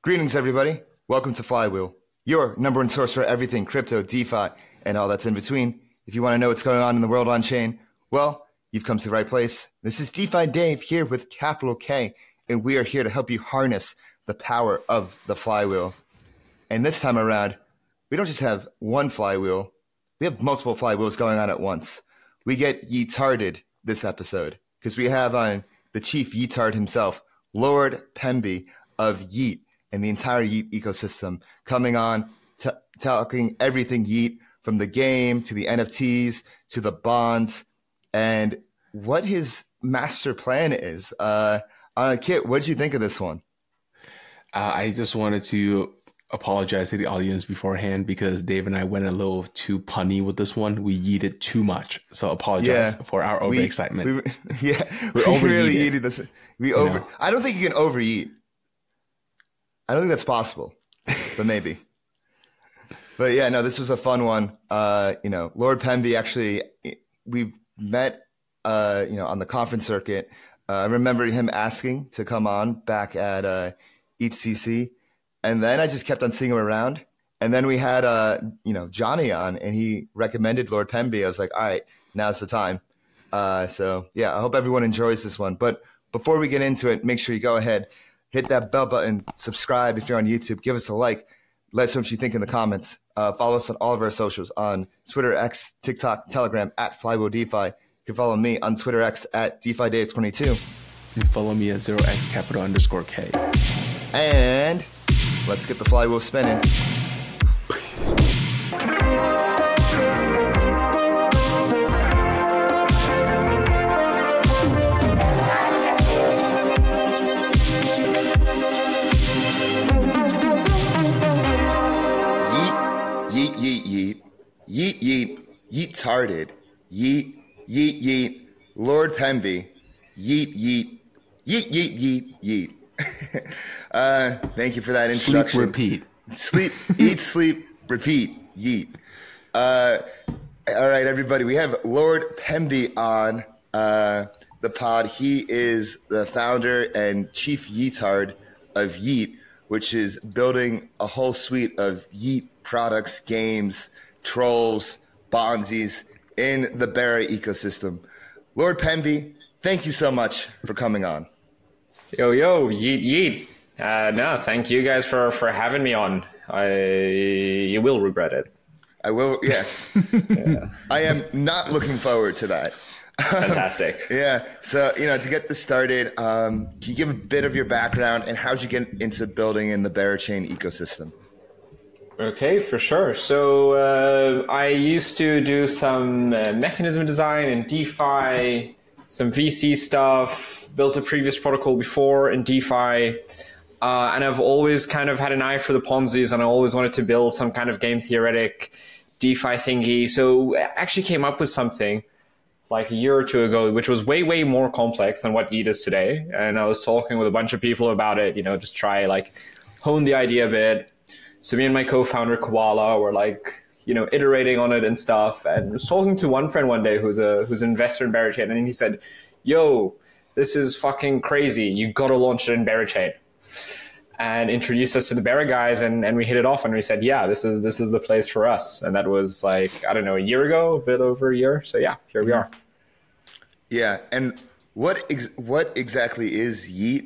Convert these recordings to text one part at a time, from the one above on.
Greetings, everybody. Welcome to Flywheel, your number one source for everything crypto, DeFi, and all that's in between. If you want to know what's going on in the world on chain, well, you've come to the right place. This is DeFi Dave here with capital K, and we are here to help you harness the power of the flywheel. And this time around, we don't just have one flywheel, we have multiple flywheels going on at once. We get yeetarded this episode because we have on the chief yeetard himself, Lord Pemby of Yeet, and the entire Yeet ecosystem coming on, talking everything Yeet, from the game to the NFTs to the bonds, and what his master plan is. Kit, what did you think of this one? I just wanted to apologize to the audience beforehand because Dave and I went a little too punny with this one. We yeeted too much, so apologize for our overexcitement. We really yeeted this. I don't think you can overeat. I don't think that's possible, but maybe. But yeah, no, this was a fun one. Lord Pemby, actually, we met, on the conference circuit. I remember him asking to come on back at EthCC, and then I just kept on seeing him around. And then we had, Johnny on, and he recommended Lord Pemby. I was like, all right, now's the time. So yeah, I hope everyone enjoys this one. But before we get into it, make sure you go ahead, hit that bell button, subscribe if you're on YouTube, give us a like, let us know what you think in the comments. Follow us on all of our socials on Twitter, X, TikTok, Telegram at Flywheel DeFi. You can follow me on Twitter X at DeFiDave22. And follow me at 0x_K. And let's get the flywheel spinning. Yeetarded. Yeet, yeet, yeet. Lord Pemby. Yeet, yeet. Yeet, yeet, yeet, yeet. Thank you for that introduction. Sleep, repeat. Sleep, eat, sleep, repeat. Yeet. All right, everybody. We have Lord Pemby on the pod. He is the founder and chief yeetard of Yeet, which is building a whole suite of Yeet products, games, trolls, bonzies in the Bera ecosystem. Lord Pemby, thank you so much for coming on. Yo, yeet. No, thank you guys for having me on. You will regret it. I will, yes. Yeah. I am not looking forward to that. Fantastic. Yeah. So, to get this started, can you give a bit of your background and how'd you get into building in the Berachain ecosystem? Okay, for sure. So I used to do some mechanism design in DeFi, some VC stuff, built a previous protocol before in DeFi, and I've always kind of had an eye for the Ponzi's, and I always wanted to build some kind of game theoretic DeFi thingy. So I actually came up with something like a year or two ago, which was way, way more complex than what Yeet is today. And I was talking with a bunch of people about it, just try hone the idea a bit. So me and my co-founder Koala were iterating on it and stuff. And I was talking to one friend one day who's an investor in Berachain, and he said, "Yo, this is fucking crazy. You got to launch it in Berachain." And introduced us to the Bera guys, and we hit it off, and we said, "Yeah, this is the place for us." And that was a year ago, a bit over a year. So yeah, here we are. Yeah, and what exactly is Yeet?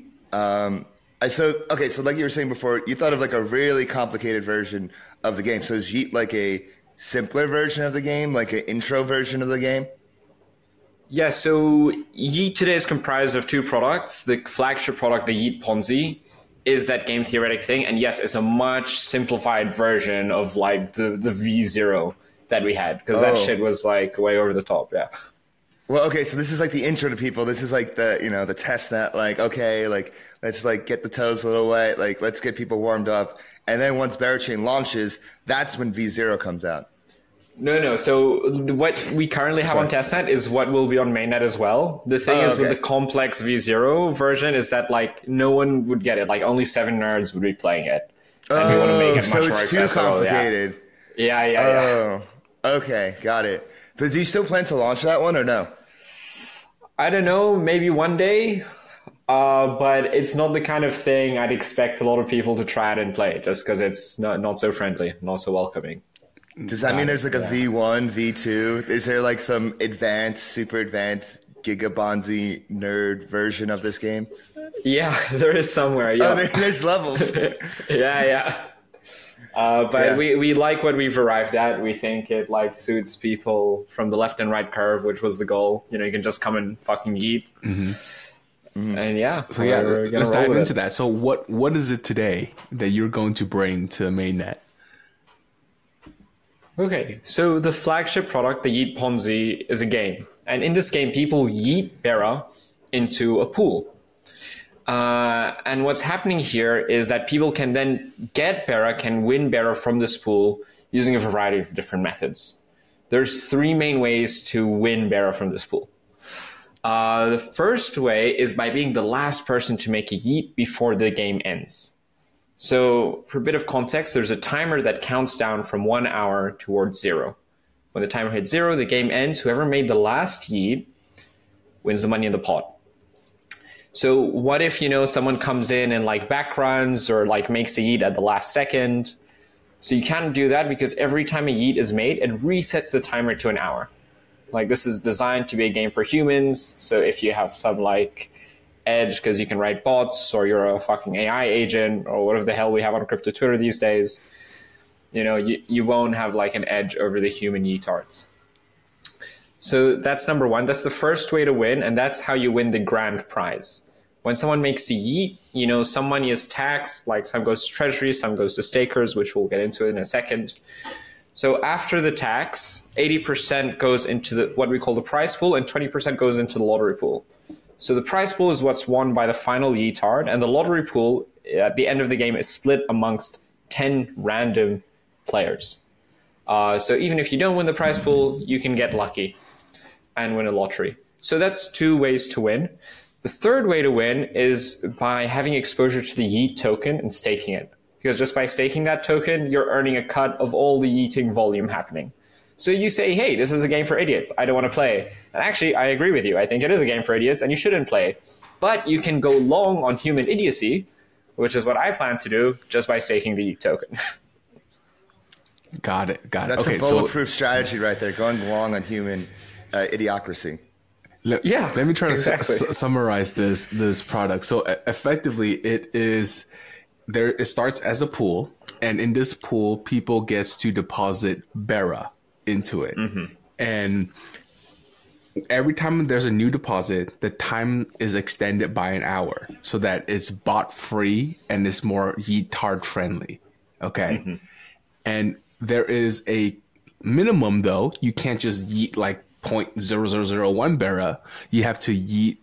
So like you were saying before, you thought of a really complicated version of the game. So is Yeet a simpler version of the game, like an intro version of the game? Yeah, so Yeet today is comprised of two products. The flagship product, the Yeet Ponzi, is that game theoretic thing. And yes, it's a much simplified version of the V0 that we had, because that shit was way over the top, yeah. Well, okay, so this is the intro to people. This is the test net, let's get the toes a little wet, let's get people warmed up. And then once Berachain launches, that's when V0 comes out. No. So what we currently have on testnet is what will be on mainnet as well. The thing is with the complex V0 version is that no one would get it. Only 7 nerds would be playing it. And we want to make it much more accessible. So it's too complicated. Yeah. Okay, got it. But do you still plan to launch that one or no? I don't know, maybe one day. But it's not the kind of thing I'd expect a lot of people to try it and play, just because it's not so friendly, not so welcoming. Does that mean there's like a V1, V2? Is there like some advanced, super advanced Gigabonzi nerd version of this game? Yeah, there is somewhere. Yeah. Oh, there's levels. yeah. But we like what we've arrived at. We think it like suits people from the left and right curve, which was the goal. You know, you can just come and fucking eat. And let's dive into that. So what is it today that you're going to bring to mainnet? Okay, so the flagship product, the Yeet Ponzi, is a game. And in this game, people yeet Bera into a pool. And what's happening here is that people can then get Bera, can win Bera from this pool using a variety of different methods. There's 3 main ways to win Bera from this pool. The first way is by being the last person to make a yeet before the game ends. So for a bit of context, there's a timer that counts down from 1 hour towards 0. When the timer hits 0, the game ends. Whoever made the last yeet wins the money in the pot. So what if, someone comes in and like backruns or like makes a yeet at the last second? So you can't do that because every time a yeet is made, it resets the timer to an hour. Like this is designed to be a game for humans. So if you have some like edge because you can write bots or you're a fucking AI agent or whatever the hell we have on crypto Twitter these days, you won't have like an edge over the human yeetards. So that's number one. That's the first way to win, and that's how you win the grand prize. When someone makes a yeet, some money is taxed, like some goes to treasury, some goes to stakers, which we'll get into in a second. So after the tax, 80% goes into what we call the prize pool and 20% goes into the lottery pool. So the prize pool is what's won by the final yeetard, and the lottery pool at the end of the game is split amongst 10 random players. So even if you don't win the prize pool, you can get lucky and win a lottery. So that's 2 ways to win. The third way to win is by having exposure to the yeet token and staking it. Because just by staking that token, you're earning a cut of all the yeeting volume happening. So you say, hey, this is a game for idiots. I don't want to play. And actually, I agree with you. I think it is a game for idiots and you shouldn't play. But you can go long on human idiocy, which is what I plan to do just by staking the yeet token. Got it. That's a bulletproof strategy right there, going long on human idiocracy. Let me try to summarize this product. So effectively, it starts as a pool, and in this pool, people gets to deposit Bera into it. And every time there's a new deposit, the time is extended by an hour so that it's bot free and it's more yeetard friendly. Okay. And there is a minimum though. You can't just yeet like 0.0001 Bera. You have to yeet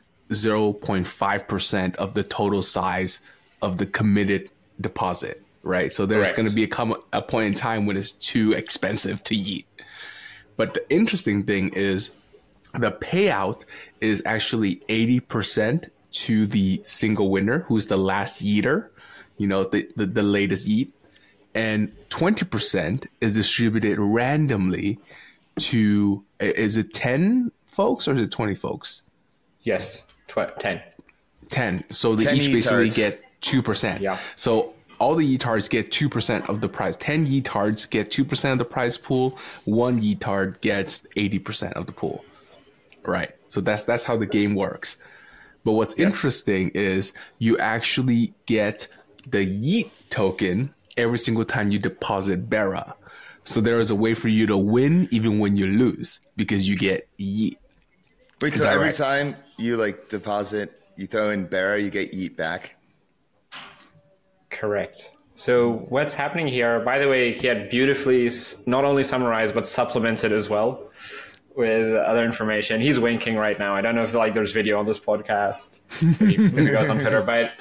0.5% of the total size of the committed deposit, right? So there's going to be a point in time when it's too expensive to yeet. But the interesting thing is the payout is actually 80% to the single winner, who's the last yeeter, the latest yeet. And 20% is distributed randomly to, is it 10 folks or is it 20 folks? Yes, 10. 10. So they each basically get 2%. Yeah. So all the yeetards get 2% of the prize. 10 yeetards get 2% of the prize pool. 1 yeetard gets 80% of the pool. Right. So that's how the game works. But what's interesting is you actually get the yeet token every single time you deposit Bera. So there is a way for you to win even when you lose because you get yeet. Wait, so every time you like deposit, you throw in Bera, you get yeet back? Correct. So what's happening here, by the way, he had beautifully not only summarized, but supplemented as well with other information. He's winking right now. I don't know if there's video on this podcast. Maybe it goes on Twitter, but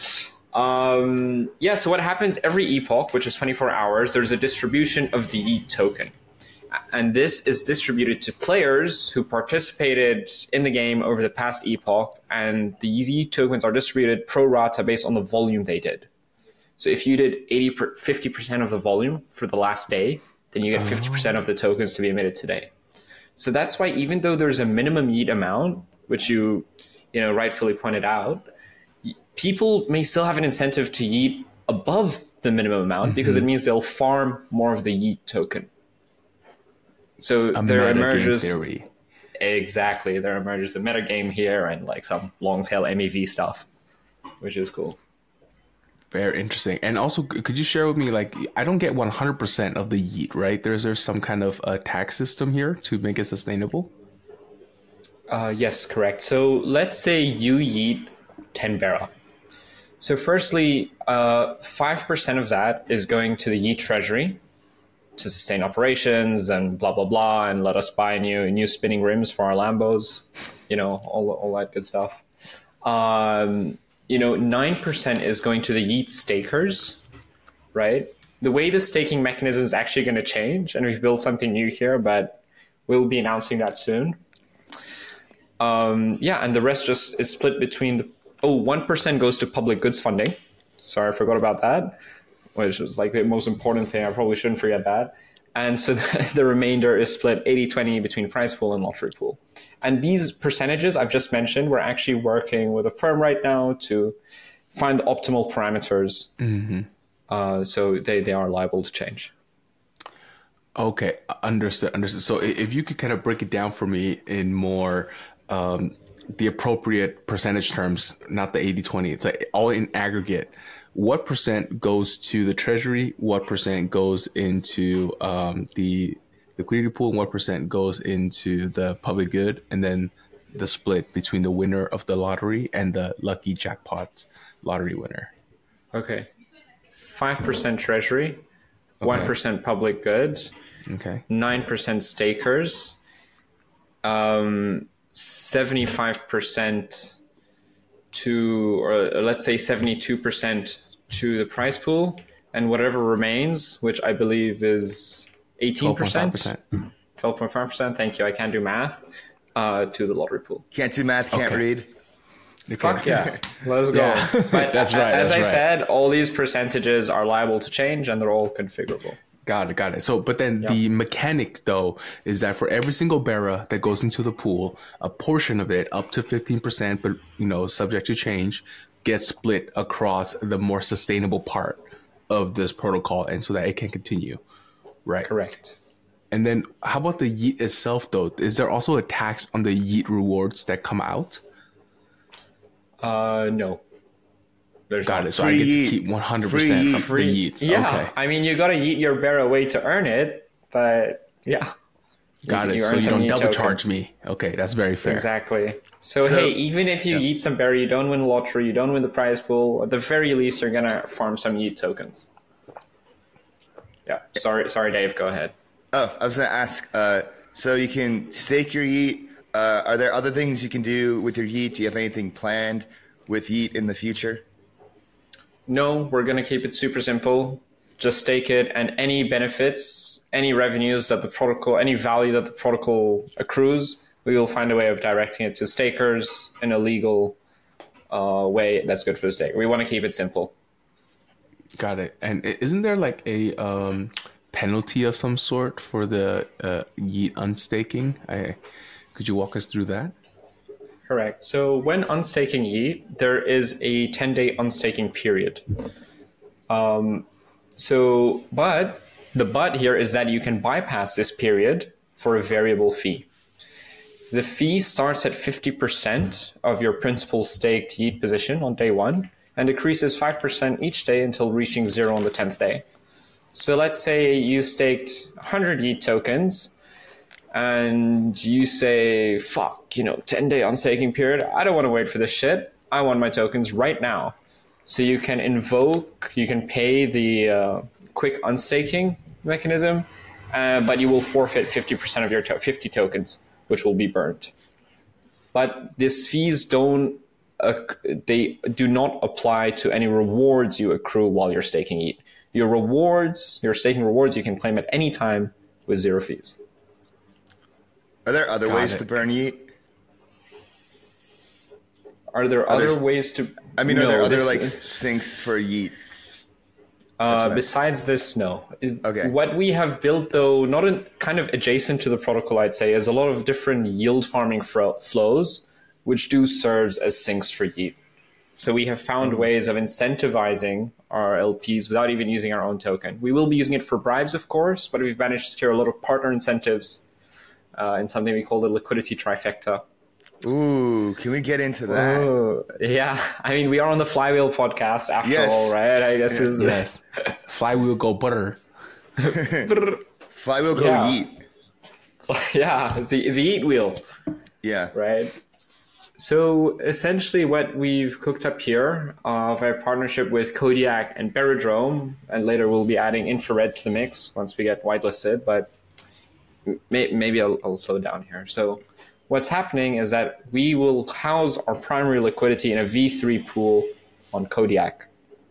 so what happens every epoch, which is 24 hours, there's a distribution of the yeet token. And this is distributed to players who participated in the game over the past epoch, and the yeet tokens are distributed pro rata based on the volume they did. So if you did 50% of the volume for the last day, then you get 50% of the tokens to be emitted today. So that's why even though there's a minimum yeet amount, which you rightfully pointed out, people may still have an incentive to yeet above the minimum amount because it means they'll farm more of the yeet token. So there emerges theory. Exactly. There emerges a metagame here and like some long tail MEV stuff, which is cool. Very interesting. And also, could you share with me, like, I don't get 100% of the yeet, right? There's some kind of a tax system here to make it sustainable? Yes, correct. So let's say you yeet 10 Bera. So firstly, 5% of that is going to the yeet treasury to sustain operations and blah, blah, blah, and let us buy new spinning rims for our Lambos, all that good stuff. 9% is going to the yeet stakers, right? The way the staking mechanism is actually going to change, and we've built something new here, but we'll be announcing that soon. And the rest just is split between 1% goes to public goods funding. Sorry, I forgot about that, which was like the most important thing. I probably shouldn't forget that. And so the remainder is split 80-20 between prize pool and lottery pool. And these percentages I've just mentioned, we're actually working with a firm right now to find the optimal parameters. So they are liable to change. Okay, understood. So if you could kind of break it down for me in more the appropriate percentage terms, not the 80-20, it's like all in aggregate. What percent goes to the treasury? What percent goes into the liquidity pool? And what percent goes into the public good? And then the split between the winner of the lottery and the lucky jackpot lottery winner. Okay. 5% treasury, 1% public goods, 9% stakers, 75% to, or let's say 72% to the prize pool, and whatever remains, which I believe is 18%, 12.5%. Thank you. I can't do math. To the lottery pool. Can't do math. Can't read. Fuck yeah. Let's go. Yeah. But That's right. As I said, all these percentages are liable to change, and they're all configurable. Got it. So, but then the mechanic, though, is that for every single Bera that goes into the pool, a portion of it, up to 15%, but subject to change, gets split across the more sustainable part of this protocol, and so that it can continue. Right. Correct. And then, how about the yeet itself, though? Is there also a tax on the yeet rewards that come out? No. Got it. So I get to keep 100% of the yeets. Yeah. Okay. I mean, you got to yeet your Bera away to earn it, but yeah. Got it. So you don't double charge me. Okay, that's very fair. Exactly. So hey, even if you yeet some Bera, you don't win the lottery, you don't win the prize pool, at the very least, you're going to farm some yeet tokens. Yeah. Sorry, Dave. Go ahead. Oh, I was going to ask, so you can stake your yeet. Are there other things you can do with your yeet? Do you have anything planned with yeet in the future? No, we're going to keep it super simple. Just stake it, and any benefits, any revenues that the protocol, any value that the protocol accrues, we will find a way of directing it to stakers in a legal way that's good for the stake. We want to keep it simple. Got it. And isn't there like a penalty of some sort for the yeet unstaking? Could you walk us through that? Correct. So when unstaking yeet, there is a 10-day unstaking period. But the here is that you can bypass this period for a variable fee. The fee starts at 50% of your principal staked yeet position on day one and decreases 5% each day until reaching 0 on the 10th day. So let's say you staked 100 yeet tokens and you say, 10-day unstaking period. I don't want to wait for this shit. I want my tokens right now. So you can pay the quick unstaking mechanism, but you will forfeit 50% of your 50 tokens, which will be burnt. But these fees they do not apply to any rewards you accrue while you're staking yeet. Your staking rewards, you can claim at any time with 0 fees. Are there other ways to burn yeet? Are there other ways to? I mean, are there other sinks for yeet? Besides this, no. Okay. What we have built, though, kind of adjacent to the protocol, I'd say, is a lot of different yield farming flows, which do serve as sinks for yeet. So we have found ways of incentivizing our LPs without even using our own token. We will be using it for bribes, of course, but we've managed to secure a lot of partner incentives in something we call the liquidity trifecta. Ooh, can we get into that? Oh, yeah. I mean, we are on the Flywheel podcast after all, right? I guess yes. Flywheel go butter. Flywheel go yeet. Yeah, the yeet wheel. Yeah. Right. So essentially what we've cooked up here of a partnership with Kodiak and Beridrome, and later we'll be adding Infrared to the mix once we get whitelisted, but maybe I'll slow down here. So what's happening is that we will house our primary liquidity in a V3 pool on Kodiak.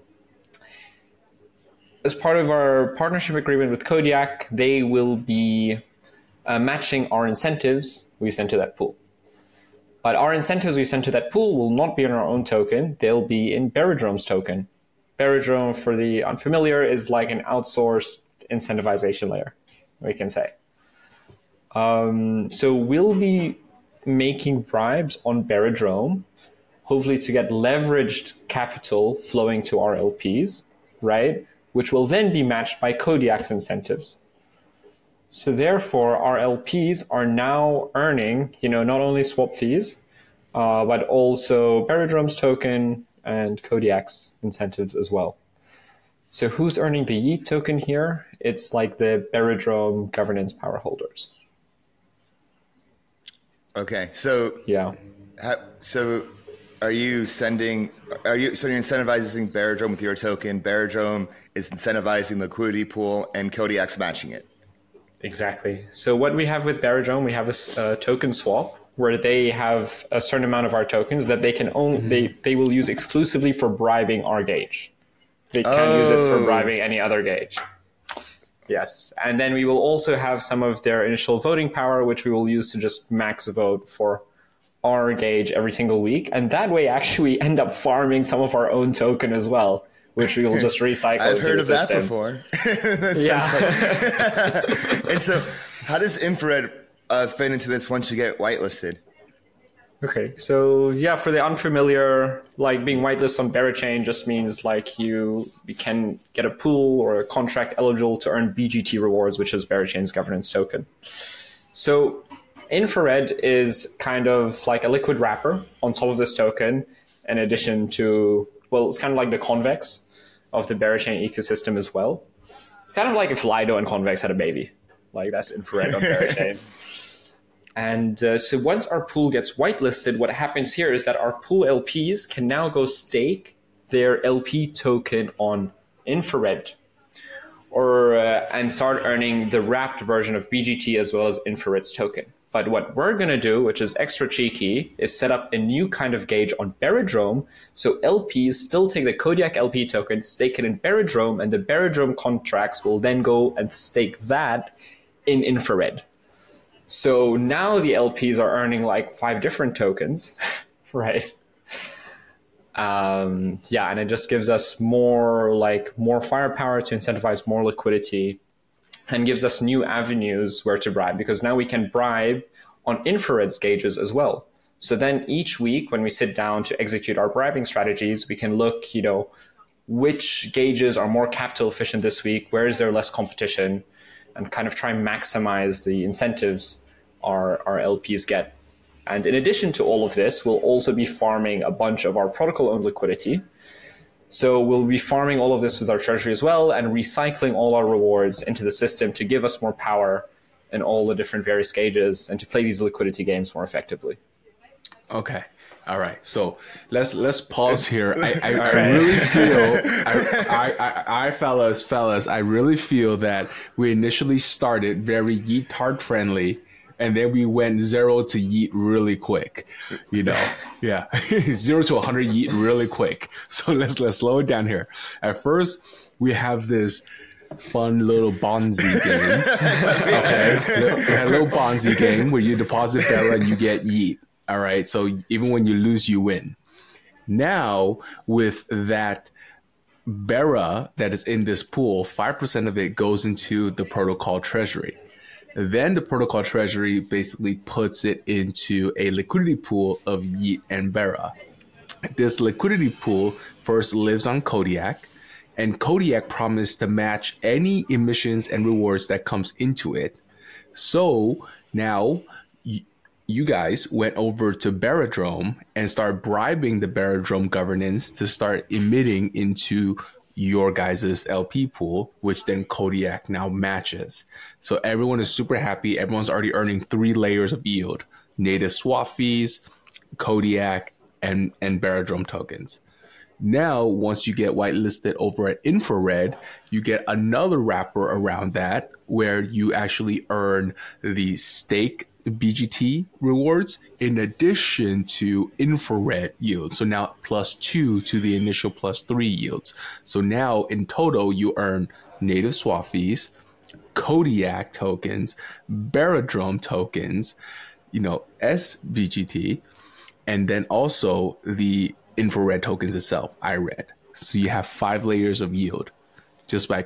As part of our partnership agreement with Kodiak, they will be matching our incentives we send to that pool. But our incentives we send to that pool will not be in our own token. They'll be in Beridrome's token. Beridrome, for the unfamiliar, is like an outsourced incentivization layer, we can say. So we'll be making bribes on Beridrome, hopefully to get leveraged capital flowing to our LPs, right? Which will then be matched by Kodiak's incentives. So therefore, our LPs are now earning, not only swap fees, but also Beridrome's token and Kodiak's incentives as well. So who's earning the Yeet token here? It's like the Beridrome governance power holders. Okay, so yeah. So you're incentivizing Beridrome with your token? Beridrome is incentivizing the liquidity pool, and Kodiak's matching it. Exactly. So what we have with Beridrome, we have a token swap where they have a certain amount of our tokens that they can they will use exclusively for bribing our gauge. They can't use it for bribing any other gauge. Yes. And then we will also have some of their initial voting power, which we will use to just max vote for our gauge every single week. And that way, actually, we end up farming some of our own token as well, which we will just recycle. I've heard of that before. And so how does Infrared fit into this once you get whitelisted? Okay, so yeah, for the unfamiliar, like being whitelisted on Berachain just means like you can get a pool or a contract eligible to earn BGT rewards, which is Berachain's governance token. So Infrared is kind of like a liquid wrapper on top of this token, in addition to, well, it's kind of like the Convex of the Berachain ecosystem as well. It's kind of like if Lido and Convex had a baby. Like that's Infrared on Berachain. And so once our pool gets whitelisted, what happens here is that our pool LPs can now go stake their LP token on Infrared and start earning the wrapped version of BGT as well as Infrared's token. But what we're going to do, which is extra cheeky, is set up a new kind of gauge on Beridrome. So LPs still take the Kodiak LP token, stake it in Beridrome, and the Beridrome contracts will then go and stake that in Infrared. So now the LPs are earning like 5 different tokens, right? And it just gives us more firepower to incentivize more liquidity, and gives us new avenues where to bribe, because now we can bribe on Infrared's gauges as well. So then each week when we sit down to execute our bribing strategies, we can look, which gauges are more capital efficient this week, where is there less competition, and kind of try and maximize the incentives our LPs get. And in addition to all of this, we'll also be farming a bunch of our protocol-owned liquidity. So we'll be farming all of this with our treasury as well, and recycling all our rewards into the system to give us more power in all the different various gauges and to play these liquidity games more effectively. Okay. All right. So let's pause here. I really feel, fellas, I really feel that we initially started very Yeetard friendly, and then we went 0 to Yeet really quick, yeah, 0 to 100 Yeet really quick. So let's slow it down here. At first, we have this fun little Bonzi game. Okay, we had a little Bonzi game where you deposit Bera and you get Yeet. All right, so even when you lose, you win. Now with that Bera that is in this pool, 5% of it goes into the protocol treasury. Then the protocol treasury basically puts it into a liquidity pool of Yeet and Bera. This liquidity pool first lives on Kodiak, and Kodiak promised to match any emissions and rewards that comes into it. So now you guys went over to Baradrome and start bribing the Baradrome governance to start emitting into your guys' LP pool, which then Kodiak now matches. So everyone is super happy. Everyone's already earning 3 layers of yield: native swap fees, Kodiak, and Baradrome tokens. Now, once you get whitelisted over at Infrared, you get another wrapper around that where you actually earn the stake BGT rewards in addition to Infrared yield. So now +2 to the initial +3 yields. So now in total, you earn native swap fees, Kodiak tokens, Baradrome tokens, SBGT, and then also the Infrared tokens itself, IRED. So you have 5 layers of yield just by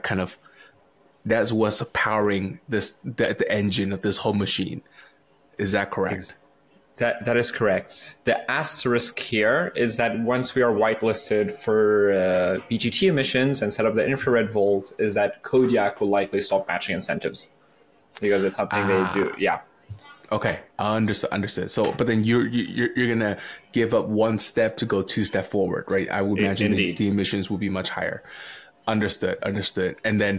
that's what's powering the engine of this whole machine. Is that correct? That is correct. The asterisk here is that once we are whitelisted for BGT emissions and set up the Infrared Vault, is that Kodiak will likely stop matching incentives because it's something they do. Yeah. Okay, I understood. So, but then you're gonna give up 1 step to go 2 steps forward, right? I would imagine the emissions will be much higher. Understood. And then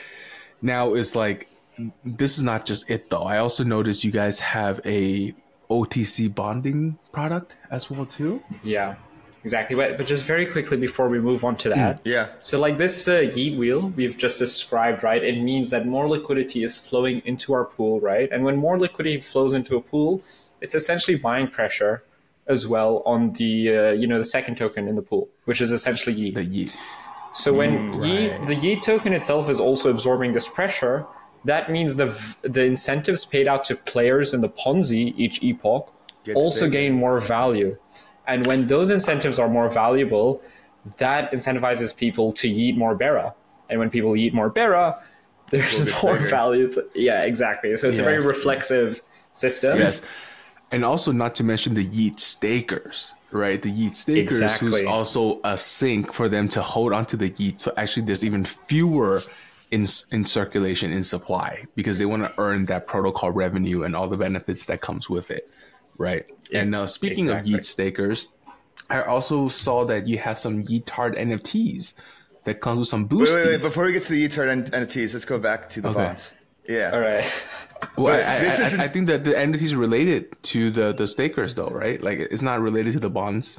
now it's like, this is not just it though. I also noticed you guys have a OTC bonding product as well too. Yeah, exactly. But just very quickly before we move on to that. Yeah. So like this yeet wheel we've just described, right? It means that more liquidity is flowing into our pool, right? And when more liquidity flows into a pool, it's essentially buying pressure as well on the the second token in the pool, which is essentially yeet. The yeet. So when the yeet token itself is also absorbing this pressure, that means the incentives paid out to players in the Ponzi each epoch also gain more value. And when those incentives are more valuable, that incentivizes people to yeet more Bera. And when people yeet more Bera, there's more value. Yeah, exactly. So it's a very reflexive system. Yes. And also not to mention the yeet stakers, right? The yeet stakers who's also a sink for them to hold onto the yeet. So actually there's even fewer in circulation, in supply, because they want to earn that protocol revenue and all the benefits that comes with it, right? Yeah, and speaking of yeet stakers, I also saw that you have some Yeetard NFTs that comes with some boosties. Wait. Before we get to the Yeetard NFTs, let's go back to the bonds. Yeah. All right. Well, I think that the NFTs are related to the stakers, though, right? Like, it's not related to the bonds.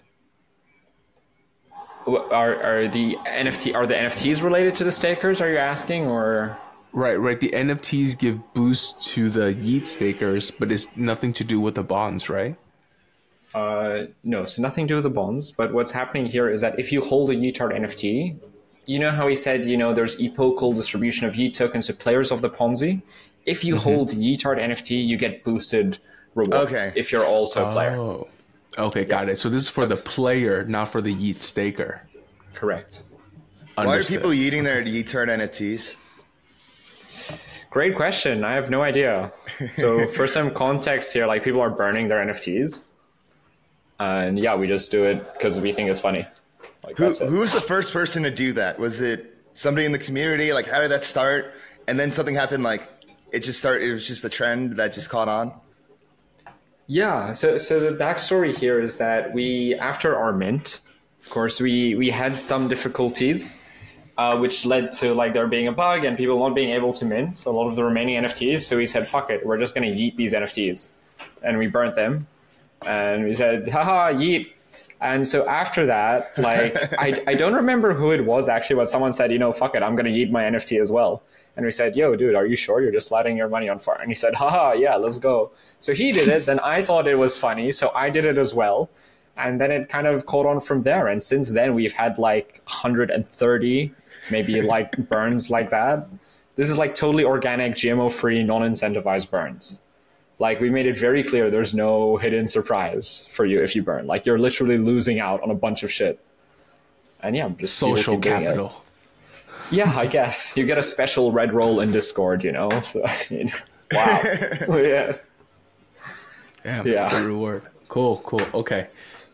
Are the NFTs related to the stakers? Are you asking, or? Right. The NFTs give boost to the yeet stakers, but it's nothing to do with the bonds, right? No, so nothing to do with the bonds. But what's happening here is that if you hold a Yeetard NFT, you know how he said, there's epochal distribution of yeet tokens to players of the Ponzi. If you hold Yeetard NFT, you get boosted rewards. If you're also a player. Oh. Okay, got it. So this is for the player, not for the yeet staker. Correct. Understood. Why are people yeeting their Yeetard NFTs? Great question. I have no idea. So for some context here, like people are burning their NFTs. And yeah, we just do it because we think it's funny. Like, who was the first person to do that? Was it somebody in the community? Like, how did that start? And then something happened, like it was just a trend that just caught on? Yeah, so the backstory here is that after our mint, of course, we had some difficulties, which led to like there being a bug and people not being able to mint a lot of the remaining NFTs. So we said, fuck it, we're just going to yeet these NFTs. And we burnt them. And we said, haha, yeet. And so after that, like, I don't remember who it was actually, but someone said, fuck it, I'm going to yeet my NFT as well. And we said, yo, dude, are you sure you're just letting your money on fire? And he said, haha, yeah, let's go. So he did it. Then I thought it was funny. So I did it as well. And then it kind of caught on from there. And since then, we've had like 130, maybe like burns like that. This is like totally organic, GMO-free, non-incentivized burns. Like we made it very clear there's no hidden surprise for you if you burn. Like you're literally losing out on a bunch of shit. And yeah, just social capital. Yeah, I guess. You get a special red roll in Discord, So, I mean, wow. Yeah. Yeah. The reward. Cool. Okay.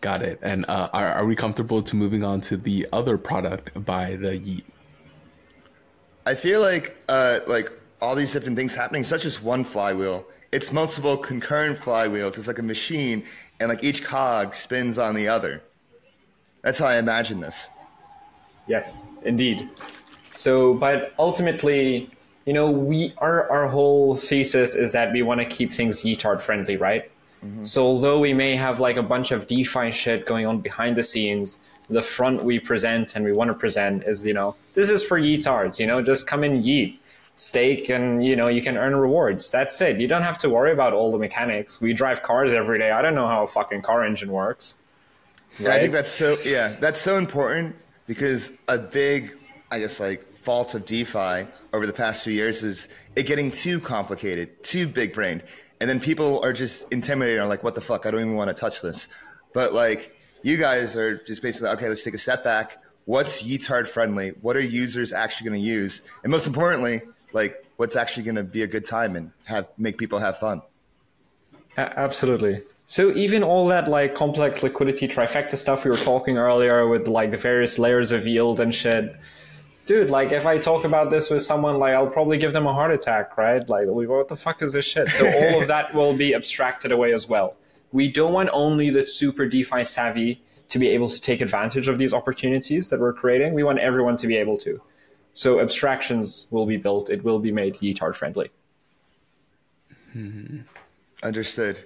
Got it. And are we comfortable to moving on to the other product by the Yeet? I feel like all these different things happening. It's not just one flywheel. It's multiple concurrent flywheels. It's like a machine, and like each cog spins on the other. That's how I imagine this. Yes, indeed. So, but ultimately, our whole thesis is that we want to keep things Yeetard friendly, right? Mm-hmm. So although we may have like a bunch of DeFi shit going on behind the scenes, the front we present and we want to present is, this is for Yeetards, just come and yeet, stake, and, you can earn rewards. That's it. You don't have to worry about all the mechanics. We drive cars every day. I don't know how a fucking car engine works. Right? I think that's so important, because a big, I guess, like fault of DeFi over the past few years is it getting too complicated, too big brained. And then people are just intimidated and like, what the fuck? I don't even want to touch this. But like, you guys are just basically, okay, let's take a step back. What's Yeetard friendly? What are users actually going to use? And most importantly, like, what's actually going to be a good time and make people have fun? Absolutely. So even all that like complex liquidity trifecta stuff we were talking earlier with like the various layers of yield and shit, dude, like if I talk about this with someone, like I'll probably give them a heart attack, right? Like, what the fuck is this shit? So all of that will be abstracted away as well. We don't want only the super DeFi savvy to be able to take advantage of these opportunities that we're creating. We want everyone to be able to. So abstractions will be built. It will be made Yeetard friendly. Mm-hmm. Understood.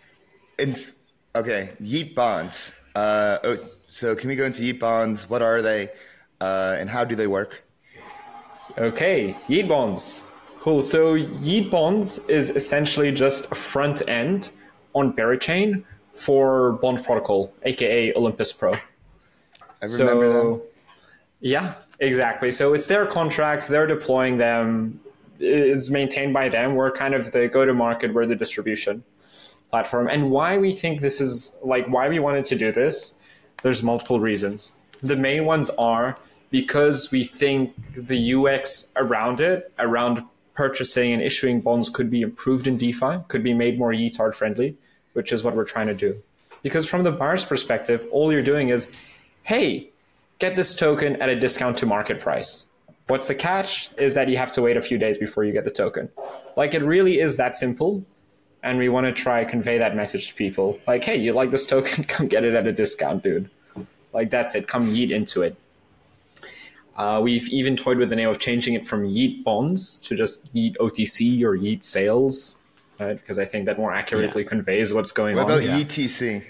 Okay, Yeet bonds. So can we go into Yeet bonds? What are they? And how do they work? Okay, Yeet bonds. Cool. So Yeet bonds is essentially just a front end on Berachain for Bond Protocol, aka Olympus Pro. I remember them. Yeah, exactly. So it's their contracts, they're deploying them, it's maintained by them. We're kind of the go-to-market, we're the distribution platform. And why we think this is, like, why we wanted to do this, there's multiple reasons. The main ones are because we think the UX around it, around purchasing and issuing bonds, could be improved in DeFi, could be made more Yeetard friendly, which is what we're trying to do. Because from the buyer's perspective, all you're doing is, hey, get this token at a discount to market price. What's the catch? Is that you have to wait a few days before you get the token. Like, it really is that simple. And we want to try convey that message to people. Like, hey, you like this token? Come get it at a discount, dude. Like, that's it. Come yeet into it. We've even toyed with the name of changing it from Yeet bonds to just Yeet OTC or Yeet sales, right? Because I think that more accurately conveys what's going on. What about ETC?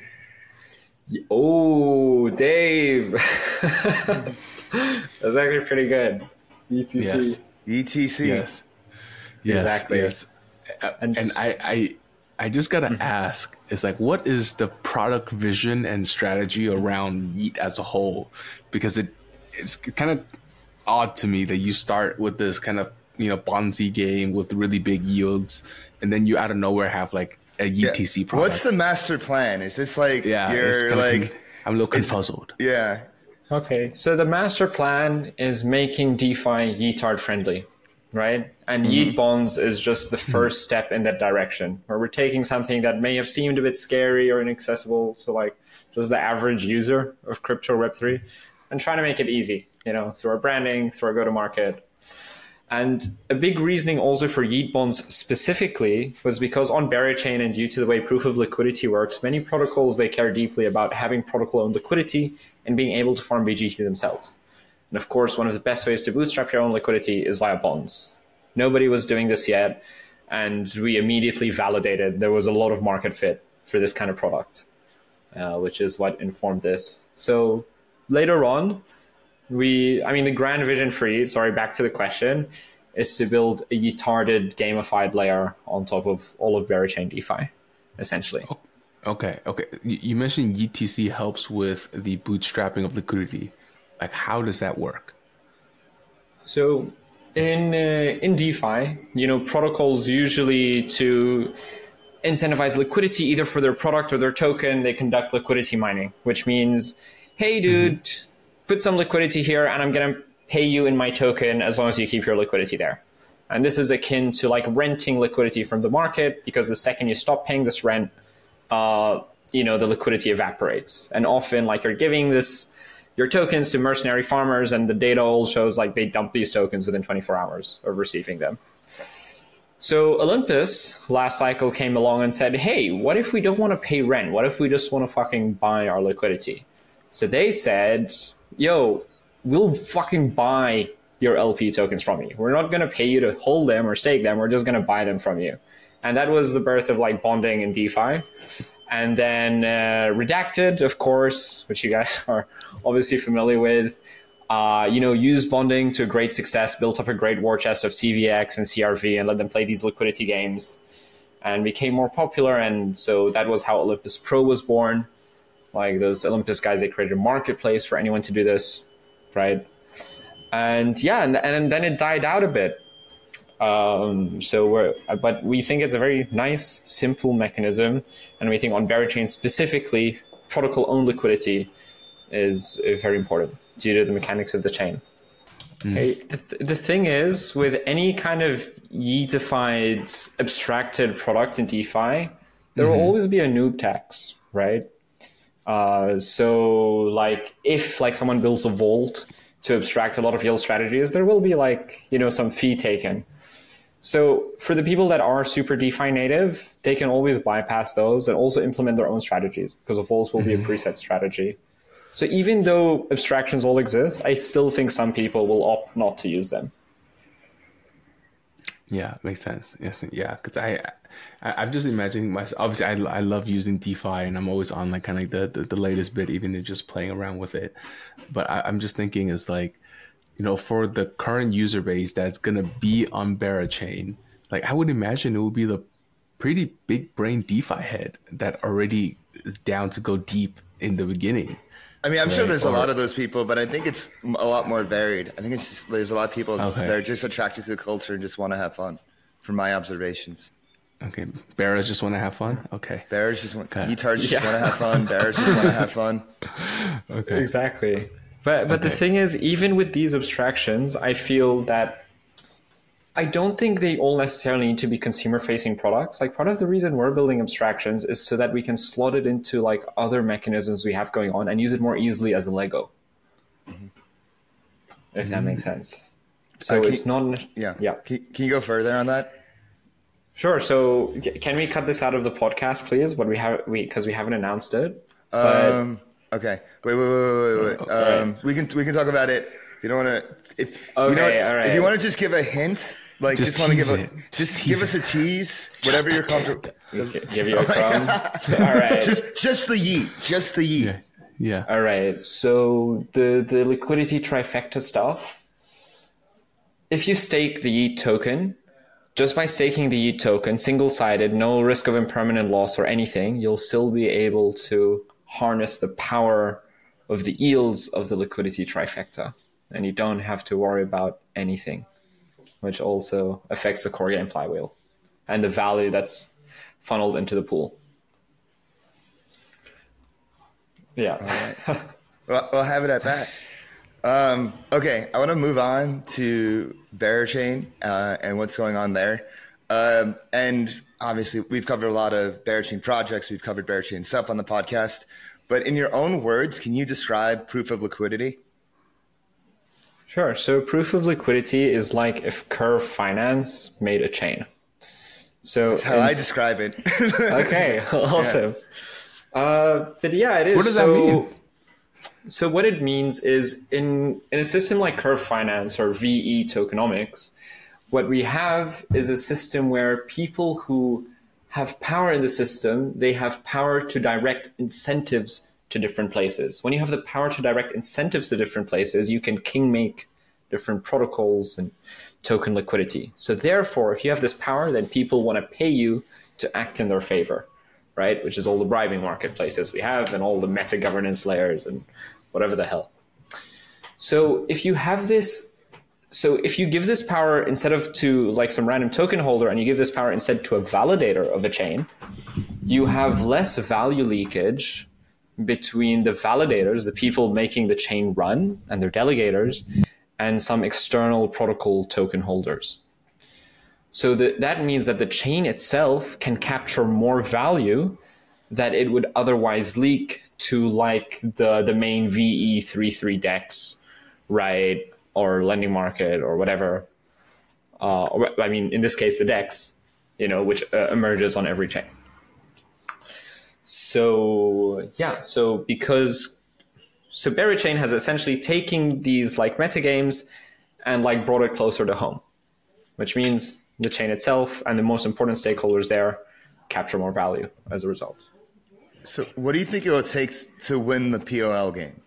Oh, Dave. That's actually pretty good. ETC. Yes. ETC. Yes. Exactly. Yes. And I just gotta ask, it's like, what is the product vision and strategy around Yeet as a whole? Because it's kind of odd to me that you start with this kind of, Bonzi game with really big yields, and then you out of nowhere have like a ETC product. What's the master plan? Is this like you're like I'm a little puzzled. Yeah. Okay, so the master plan is making DeFi Yeetard friendly, right? And Yeet bonds is just the first step in that direction, where we're taking something that may have seemed a bit scary or inaccessible to like just the average user of crypto Web3, and trying to make it easy, through our branding, through our go-to-market. And a big reasoning also for Yeet bonds specifically was because on Berachain, and due to the way proof of liquidity works, many protocols, they care deeply about having protocol-owned liquidity and being able to farm BGT themselves. And of course, one of the best ways to bootstrap your own liquidity is via bonds. Nobody was doing this yet, and we immediately validated there was a lot of market fit for this kind of product, which is what informed this. So later on, the grand vision for Yeet, back to the question, is to build a Yeetarded gamified layer on top of all of Berachain DeFi, essentially. Okay. You mentioned ETC helps with the bootstrapping of liquidity. Like, how does that work? So in DeFi, protocols usually to incentivize liquidity either for their product or their token, they conduct liquidity mining, which means, hey, dude, put some liquidity here and I'm going to pay you in my token as long as you keep your liquidity there. And this is akin to like renting liquidity from the market, because the second you stop paying this rent, the liquidity evaporates. And often, like, you're giving your tokens to mercenary farmers, and the data all shows like they dump these tokens within 24 hours of receiving them. So Olympus last cycle came along and said, hey, what if we don't want to pay rent? What if we just want to fucking buy our liquidity? So they said, yo, we'll fucking buy your LP tokens from you. We're not going to pay you to hold them or stake them. We're just going to buy them from you. And that was the birth of like bonding in DeFi. And then Redacted, of course, which you guys are obviously familiar with, used bonding to great success, built up a great war chest of CVX and CRV and let them play these liquidity games and became more popular. And so that was how Olympus Pro was born. Like those Olympus guys, they created a marketplace for anyone to do this, right? And yeah, and then it died out a bit. But we think it's a very nice, simple mechanism. And we think on Berachain specifically, protocol-owned liquidity is very important due to the mechanics of the chain. Okay. The thing is, with any kind of yeetified, abstracted product in DeFi, there will always be a noob tax, right? So like if like someone builds a vault to abstract a lot of yield strategies, there will be like, some fee taken. So for the people that are super DeFi native, they can always bypass those and also implement their own strategies because a vault will be a preset strategy. So even though abstractions all exist, I still think some people will opt not to use them. Yeah, makes sense. Yes, yeah, because I'm just imagining myself. Obviously, I love using DeFi, and I'm always on like kind of like the latest bit, even if just playing around with it. But I'm just thinking is like, for the current user base that's gonna be on Berachain, like I would imagine it would be the pretty big brain DeFi head that already is down to go deep in the beginning. I mean, I'm sure there's a lot of those people, but I think it's a lot more varied. I think it's just, there's a lot of people that are just attracted to the culture and just want to have fun, from my observations. Okay, bears just want to have fun. Okay, bears just want. Etards just want to have fun. Bears just want to have fun. Okay, exactly. But the thing is, even with these abstractions, I feel that I don't think they all necessarily need to be consumer-facing products. Like part of the reason we're building abstractions is so that we can slot it into like other mechanisms we have going on and use it more easily as a Lego. If that makes sense. So it's not. Yeah. Can you go further on that? Sure. So can we cut this out of the podcast, please? But because we haven't announced it. Okay. Wait. We can talk about it. If you don't want to, all right. If you want to just give a hint, like just want to give us a tease, whatever you're comfortable. Okay. Give you a crumb. All right. Just the yeet. Yeah. All right. So the liquidity trifecta stuff. If you stake the yeet token, just by staking the yeet token, single-sided, no risk of impermanent loss or anything, you'll still be able to harness the power of the yields of the liquidity trifecta. And you don't have to worry about anything, which also affects the core game flywheel and the value that's funneled into the pool. Yeah. All right. Well, we'll have it at that. Okay, I want to move on to Berachain and what's going on there. And obviously, we've covered a lot of Berachain projects. We've covered Berachain stuff on the podcast. But in your own words, can you describe proof of liquidity? Sure. So proof of liquidity is like if Curve Finance made a chain. So that's how I describe it. Okay, awesome. Yeah. But yeah, it is. What does that mean? So what it means is in a system like Curve Finance or VE tokenomics, what we have is a system where people who have power in the system, they have power to direct incentives to different places. When you have the power to direct incentives to different places, you can king-make different protocols and token liquidity. So therefore, if you have this power, then people want to pay you to act in their favor, right? Which is all the bribing marketplaces we have and all the meta governance layers and whatever the hell. So if you have this, if you give this power instead of to like some random token holder and you give this power instead to a validator of a chain, you have less value leakage between the validators, the people making the chain run and their delegators, and some external protocol token holders. So that means that the chain itself can capture more value that it would otherwise leak to like the main VE33 DEX, right? Or lending market or whatever. I mean, in this case, the DEX, which emerges on every chain. So Berachain has essentially taken these like metagames and like brought it closer to home, which means the chain itself and the most important stakeholders there capture more value as a result. So what do you think it will take to win the POL game?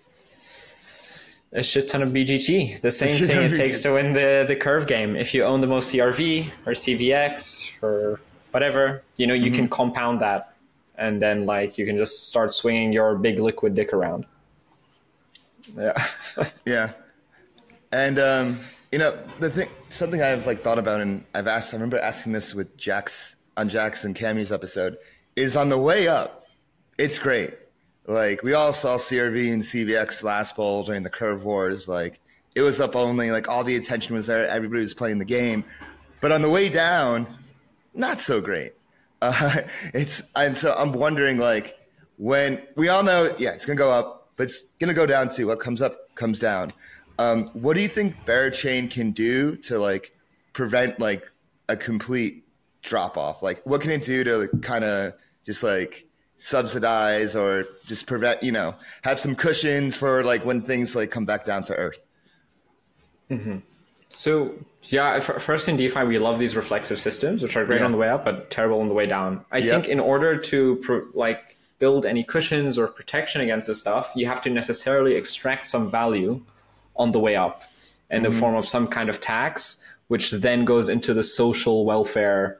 A shit ton of BGT. The same thing it takes to win the curve game. If you own the most CRV or CVX or whatever, you can compound that, and then like you can just start swinging your big liquid dick around. Yeah. Yeah. And something I've like thought about, and I remember asking this with Jax and Cammy's episode, is on the way up, it's great. Like, we all saw CRV and CVX last bowl during the curve wars. Like, it was up only, like, all the attention was there. Everybody was playing the game. But on the way down, not so great. And so I'm wondering, like, when we all know, it's going to go up, but it's going to go down too. What comes up comes down. What do you think Berachain can do to, like, prevent, like, a complete drop-off? Like, what can it do to kind of just, like, subsidize or just prevent, have some cushions for like when things like come back down to earth? Mm-hmm. So first in DeFi, we love these reflexive systems, which are great on the way up, but terrible on the way down. I think in order to build any cushions or protection against this stuff, you have to necessarily extract some value on the way up in the form of some kind of tax, which then goes into the social welfare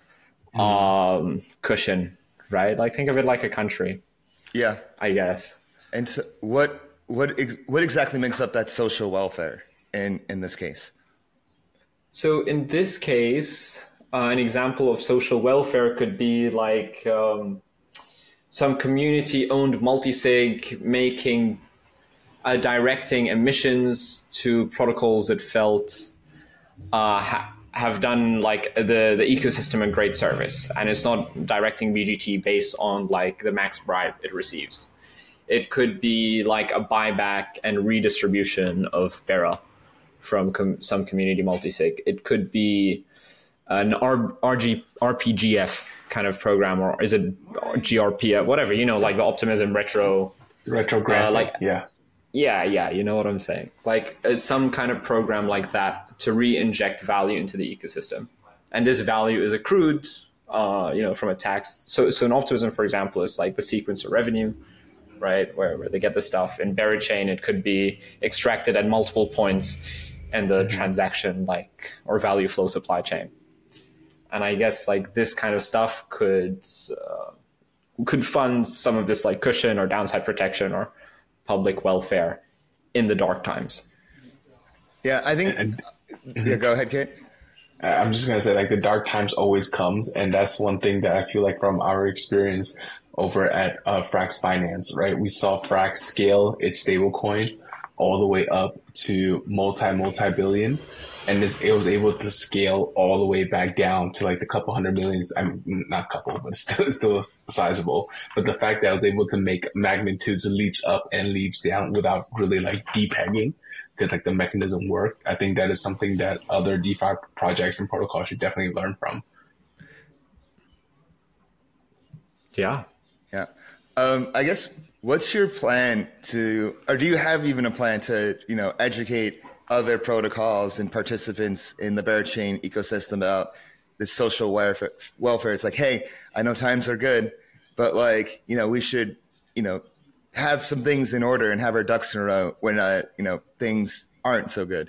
cushion. Right? Like, think of it like a country. Yeah. I guess. And so what exactly makes up that social welfare in this case? So in this case, an example of social welfare could be like some community-owned multisig directing emissions to protocols that felt have done like the ecosystem a great service, and it's not directing BGT based on like the max bribe it receives. It could be like a buyback and redistribution of Bera from some community multisig. It could be an RPGF kind of program, or is it GRP, whatever, like the optimism retrograde, Yeah, you know what I'm saying. Like some kind of program like that to re-inject value into the ecosystem. And this value is accrued, from a tax. So an optimism, for example, is like the sequencer revenue, right? Where they get the stuff. In Berachain, it could be extracted at multiple points in the transaction, or value flow supply chain. And I guess like this kind of stuff could fund some of this like cushion or downside protection or public welfare in the dark times. Yeah, I think. Go ahead, Kate. I'm just gonna say, like, the dark times always comes, and that's one thing that I feel like from our experience over at Frax Finance, right? We saw Frax scale its stablecoin all the way up to multi-billion, and it was able to scale all the way back down to like the couple hundred millions. I mean, not couple, but still sizable. But the fact that I was able to make magnitudes leaps up and leaps down without really like depegging, because like the mechanism worked. I think that is something that other DeFi projects and protocols should definitely learn from. Yeah. Yeah. I guess, what's your plan or do you have even a plan to, educate other protocols and participants in the Berachain ecosystem about this social welfare? It's like, hey, I know times are good, but like, we should, have some things in order and have our ducks in a row when, things aren't so good.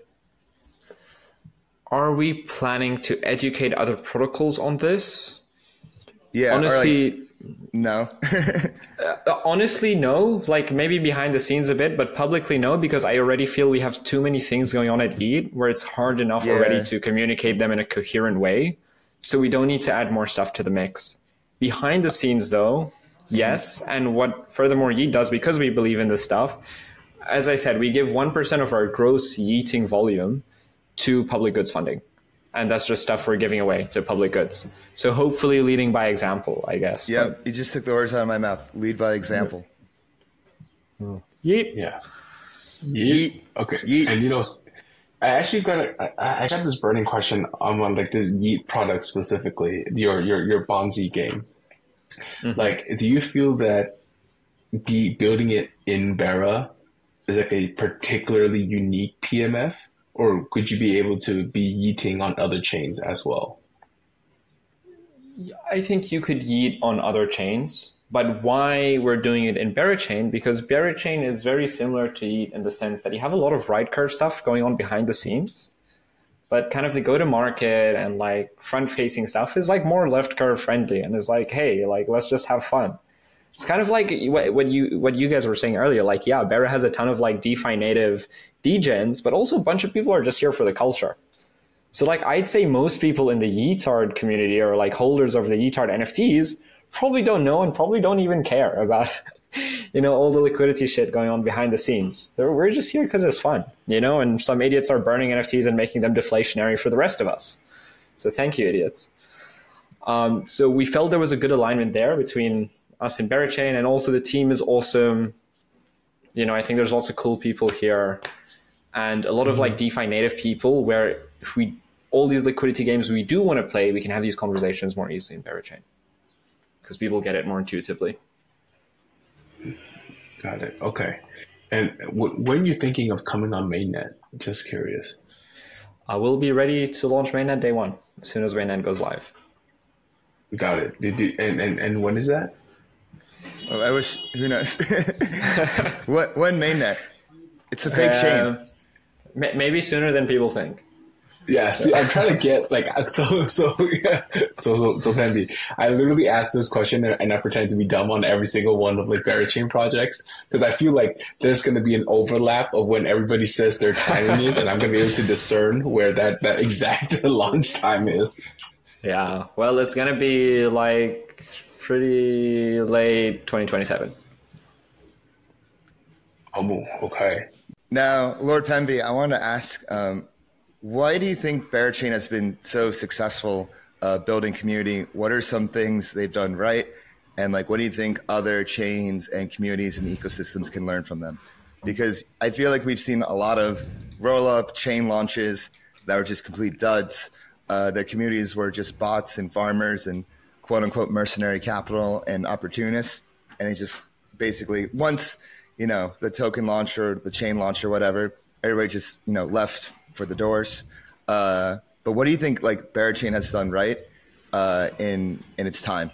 Are we planning to educate other protocols on this? Yeah. Honestly, no. Honestly, no. Like maybe behind the scenes a bit, but publicly no, because I already feel we have too many things going on at ETH where it's hard enough already to communicate them in a coherent way. So we don't need to add more stuff to the mix. Behind the scenes though, yes. And what furthermore ETH does, because we believe in this stuff, as I said, we give 1% of our gross yeeting volume to public goods funding. And that's just stuff we're giving away to public goods. So hopefully leading by example, I guess. Yeah, you just took the words out of my mouth. Lead by example. Yeet. Yeah. Yeet. Okay. Yeet. And I actually I got this burning question on like this Yeet product specifically, your Bonzi game. Mm-hmm. Like, do you feel that building it in Bera is like a particularly unique PMF? Or could you be able to be yeeting on other chains as well? I think you could yeet on other chains, but why we're doing it in Berachain? Because Berachain is very similar to Yeet in the sense that you have a lot of right curve stuff going on behind the scenes, but kind of the go-to-market and like front-facing stuff is like more left curve friendly and is like, hey, like let's just have fun. It's kind of like what you guys were saying earlier. Like, yeah, Bera has a ton of like DeFi native degens, but also a bunch of people are just here for the culture. So like, I'd say most people in the Yeetard community or like holders of the Yeetard NFTs probably don't know and probably don't even care about, all the liquidity shit going on behind the scenes. We're just here because it's fun, and some idiots are burning NFTs and making them deflationary for the rest of us. So thank you, idiots. So we felt there was a good alignment there between us and Berachain, and also the team is awesome. I think there's lots of cool people here and a lot of like DeFi native people where if all these liquidity games we do want to play, we can have these conversations more easily in Berachain because people get it more intuitively. Got it. Okay. And when are you thinking of coming on mainnet? Just curious. I will be ready to launch mainnet day one as soon as mainnet goes live. Got it. And when is that? Oh, I wish. Who knows? When mainnet? It's a fake chain. Maybe sooner than people think. Yeah, see, I'm trying to get like so Pemby. I literally asked this question and I pretend to be dumb on every single one of like Berachain projects because I feel like there's going to be an overlap of when everybody says their timing is, and I'm going to be able to discern where that exact launch time is. Yeah, well, it's going to be like pretty late 2027. Oh, okay. Now, Lord Pemby, I want to ask, why do you think Berachain has been so successful building community? What are some things they've done right? And like, what do you think other chains and communities and ecosystems can learn from them? Because I feel like we've seen a lot of roll-up chain launches that were just complete duds. Their communities were just bots and farmers and quote-unquote mercenary capital and opportunists. And they just basically, once, the token launcher, the chain launcher, whatever, everybody just, left for the doors. But what do you think like Berachain has done right in its time?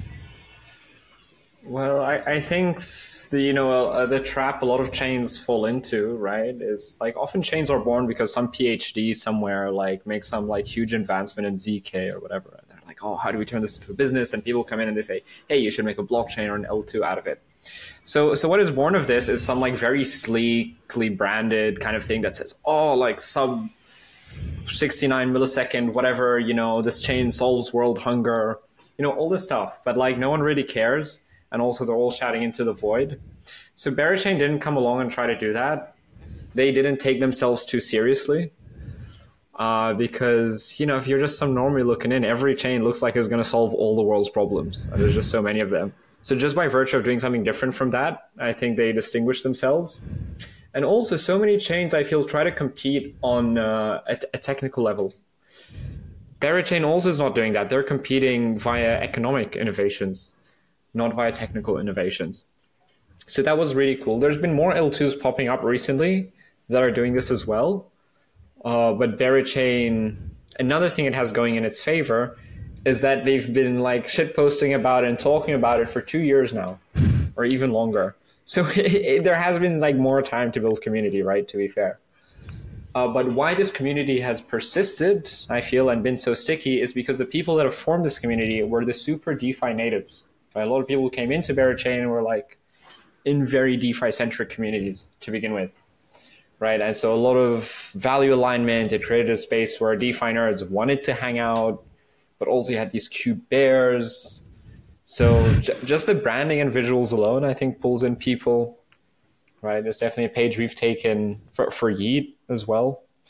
Well, I think the trap a lot of chains fall into, right, is like often chains are born because some PhD somewhere like makes some like huge advancement in ZK or whatever. And they're like, oh, how do we turn this into a business? And people come in and they say, hey, you should make a blockchain or an L2 out of it. So what is born of this is some like very sleekly branded kind of thing that says, oh, like sub 69 millisecond, whatever, this chain solves world hunger, all this stuff. But like no one really cares. And also they're all shouting into the void. So Berachain didn't come along and try to do that. They didn't take themselves too seriously. Because, if you're just some normie looking in, every chain looks like it's going to solve all the world's problems. And there's just so many of them. So just by virtue of doing something different from that, I think they distinguish themselves. And also so many chains, I feel, try to compete on a technical level. Berachain also is not doing that. They're competing via economic innovations, not via technical innovations. So that was really cool. There's been more L2s popping up recently that are doing this as well. But Berachain, another thing it has going in its favor is that they've been like shit posting about it and talking about it for 2 years now, or even longer. So there has been like more time to build community, right? To be fair. But why this community has persisted, I feel, and been so sticky is because the people that have formed this community were the super DeFi natives. Right? A lot of people who came into Berachain and were like in very DeFi-centric communities to begin with. Right? And so a lot of value alignment, it created a space where DeFi nerds wanted to hang out, but also you had these cute bears. So just the branding and visuals alone, I think, pulls in people. Right? There's definitely a page we've taken for Yeet as well.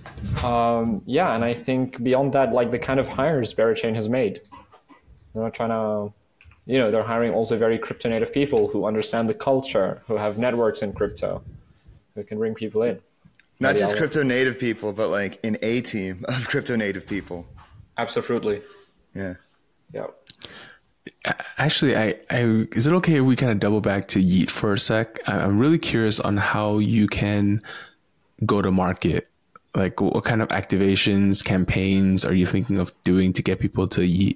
Yeah, and I think beyond that, like the kind of hires Berachain has made, they're not trying to, they're hiring also very crypto native people who understand the culture, who have networks in crypto, who can bring people in. Not just crypto native people, but like an A team of crypto native people. Absolutely. Yeah. Yeah. Actually, is it okay if we kind of double back to Yeet for a sec? I'm really curious on how you can go to market. Like, what kind of activations, campaigns are you thinking of doing to get people to Yeet?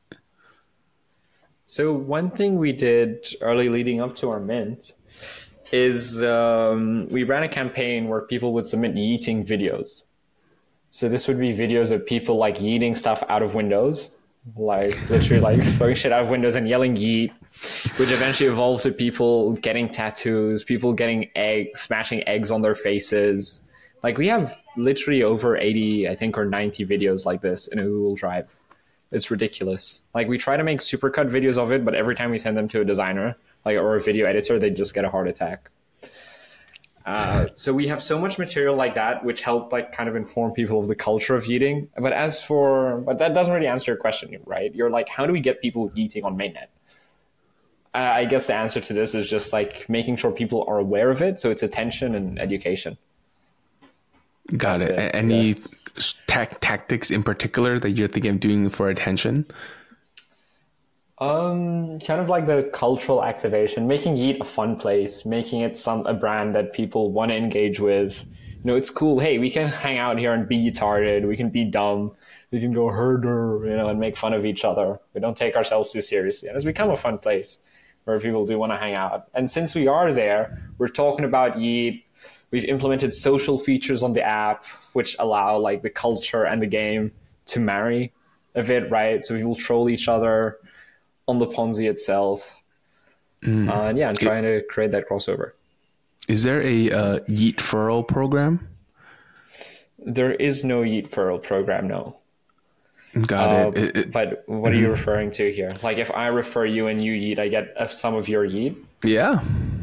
So one thing we did early leading up to our mint is we ran a campaign where people would submit yeeting videos. So this would be videos of people like yeeting stuff out of windows, like literally like throwing shit out of windows and yelling yeet, which eventually evolved to people getting tattoos, people getting smashing eggs on their faces. Like we have literally over 80, I think, or 90 videos like this in a Google Drive. It's ridiculous. Like we try to make supercut videos of it, but every time we send them to a designer, like or a video editor, they just get a heart attack. So we have so much material like that, which help like kind of inform people of the culture of yeeting. But that doesn't really answer your question, right? You're like, how do we get people yeeting on mainnet? I guess the answer to this is just like making sure people are aware of it. So it's attention and education. Got it. Any tactics in particular that you're thinking of doing for attention? Kind of like the cultural activation, making Yeet a fun place, making it a brand that people want to engage with. It's cool. Hey, we can hang out here and be retarded. We can be dumb. We can go herder, and make fun of each other. We don't take ourselves too seriously. And it's become a fun place where people do want to hang out. And since we are there, we're talking about Yeet. We've implemented social features on the app, which allow like the culture and the game to marry a bit, right? So people troll each other on the Ponzi itself. And trying to create that crossover. Is there a Yeet Furl program? There is no Yeet Furl program, no. Got it. But what are you referring to here? Like if I refer you and you Yeet, I get some of your Yeet? Yeah.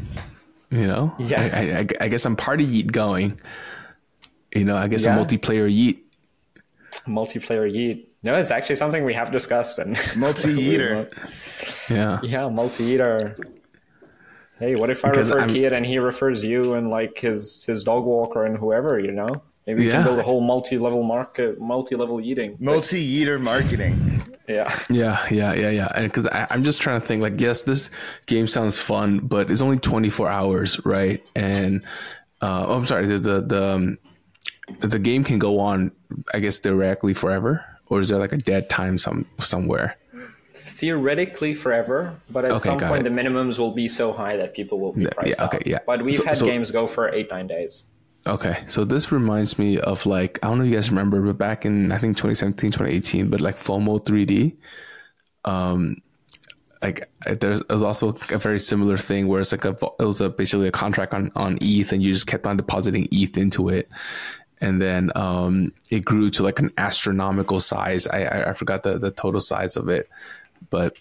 I guess I'm part of Yeet going. I guess a multiplayer Yeet. Multiplayer Yeet. No, it's actually something we have discussed. And multi-eater. Yeah, multi-eater. Hey, what if I refer Kiet and he refers you and like his dog walker and whoever, Maybe we can build a whole multi-level eating. Multi-eater marketing. Yeah. And because I'm just trying to think like, yes, this game sounds fun, but it's only 24 hours, right? And I'm sorry, the game can go on, I guess, directly forever, or is there like a dead time somewhere? Theoretically forever, but at some point the minimums will be so high that people will be priced out. But we've had games go for 8-9 days. Okay, so this reminds me of like, I don't know if you guys remember, but back in I think 2017, 2018, but like FOMO 3D, like there was also a very similar thing where it's like basically a contract on ETH, and you just kept on depositing ETH into it, and then it grew to like an astronomical size. I forgot the total size of it, but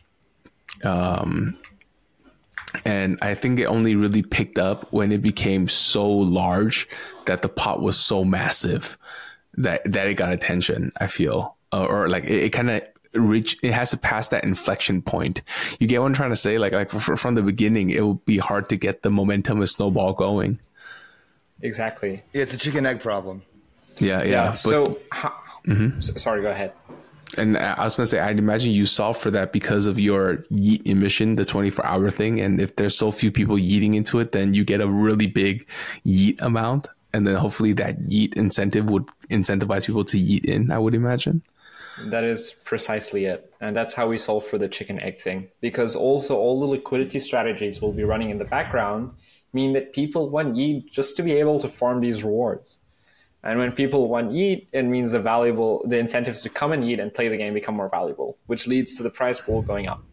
and I think it only really picked up when it became so large that the pot was so massive that it got attention, I feel. Or like it kind of it has to pass that inflection point. You get what I'm trying to say? Like from the beginning, it will be hard to get the momentum of snowball going. Exactly. Yeah, it's a chicken egg problem. Yeah. So, sorry, go ahead. And I was going to say, I'd imagine you solve for that because of your yeet emission, the 24-hour thing. And if there's so few people yeeting into it, then you get a really big yeet amount. And then hopefully that yeet incentive would incentivize people to yeet in, I would imagine. That is precisely it. And that's how we solve for the chicken egg thing. Because also all the liquidity strategies we'll be running in the background mean that people want yeet just to be able to farm these rewards. And when people want yeet, it means the incentives to come and yeet and play the game become more valuable, which leads to the price pool going up.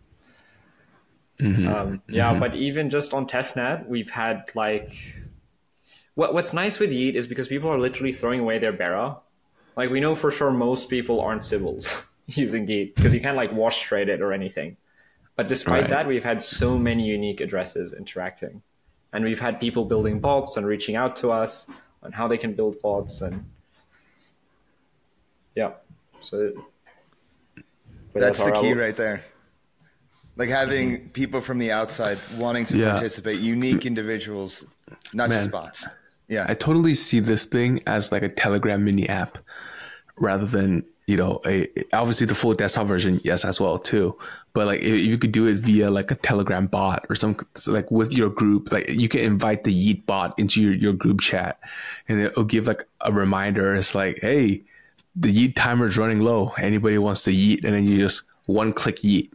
But even just on testnet, we've had like, what's nice with yeet is because people are literally throwing away their Bera. Like we know for sure most people aren't Sybils using yeet because you can't like wash trade it or anything. But despite that, we've had so many unique addresses interacting, and we've had people building bots and reaching out to us on how they can build bots, and Yeah. So that's the key right there. Like having people from the outside wanting to participate, unique individuals, not just bots. Yeah. I totally see this thing as like a Telegram mini app rather than, obviously the full desktop version, yes, as well too. But like if you could do it via like a Telegram bot or like with your group, like you can invite the Yeet bot into your group chat and it'll give like a reminder. It's like, hey, the Yeet timer is running low. Anybody wants to Yeet? And then you just one click Yeet,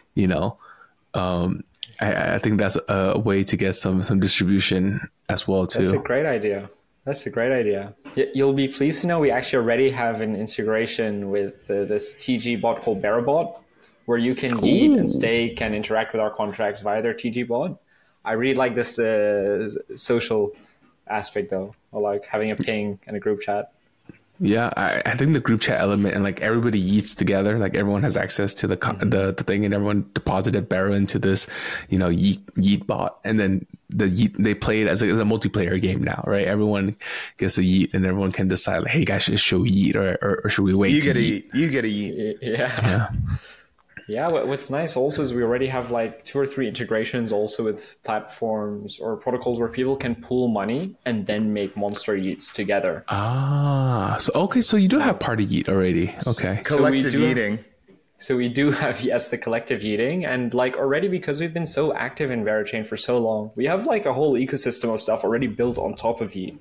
I think that's a way to get some distribution as well too. That's a great idea. You'll be pleased to know we actually already have an integration with this TG bot called Barabot, where you can Yeet and stake and interact with our contracts via their TG bot. I really like this social aspect though, or like having a ping and a group chat. Yeah, I think the group chat element and like everybody Yeets together, like everyone has access to the thing, and everyone deposited Barra into this, Yeet bot, and then the Yeet, they play it as a multiplayer game now, right? Everyone gets a Yeet, and everyone can decide, like, hey guys, should Yeet or should we wait? You get a Yeet. Yeah. Yeah, what's nice also is we already have like 2 or 3 integrations also with platforms or protocols where people can pool money and then make monster Yeets together. So you do have party Yeet already. Okay. Collective Yeeting. So we do have, yes, the collective Yeeting. And like already, because we've been so active in Verachain for so long, we have like a whole ecosystem of stuff already built on top of Yeet.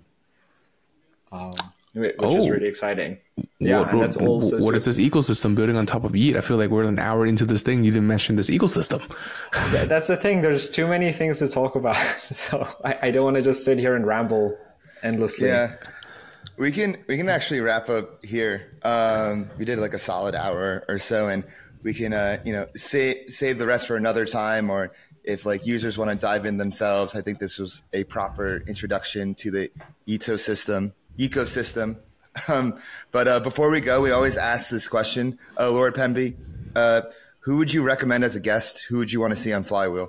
Which is really exciting. Yeah, and that's also what is this ecosystem building on top of Yeet? I feel like we're an hour into this thing. You didn't mention this ecosystem. That's the thing. There's too many things to talk about. So I don't want to just sit here and ramble endlessly. Yeah, we can actually wrap up here. We did like a solid hour or so, and we can save the rest for another time, or if like users want to dive in themselves. I think this was a proper introduction to the ecosystem. But before we go, we always ask this question, Lord Pemby, who would you recommend as a guest? Who would you want to see on Flywheel?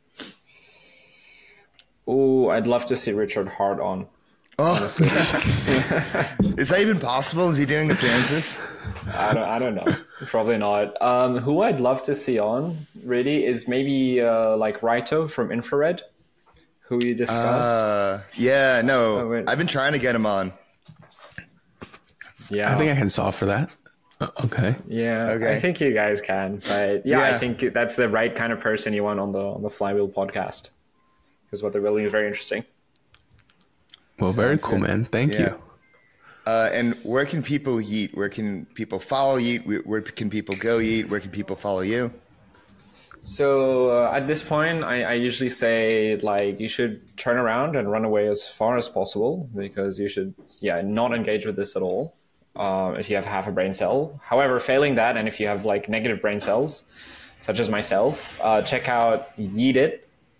Oh, I'd love to see Richard Hart on. Oh, is that even possible? Is he doing appearances? I don't know. Probably not. Who I'd love to see on really is maybe like Raito from Infrared, who you discussed. I've been trying to get him on. Yeah, I think I can solve for that. Okay. Yeah, okay. I think you guys can, but I think that's the right kind of person you want on the Flywheel podcast, because what they're building is very interesting. Well, very cool, man. Thank you. And where can people Yeet? Where can people follow Yeet? Where can people go Yeet? Where can people follow you? So at this point, I usually say like you should turn around and run away as far as possible, because you should not engage with this at all if you have half a brain cell. However, failing that, and if you have like negative brain cells, such as myself, check out Yeetit,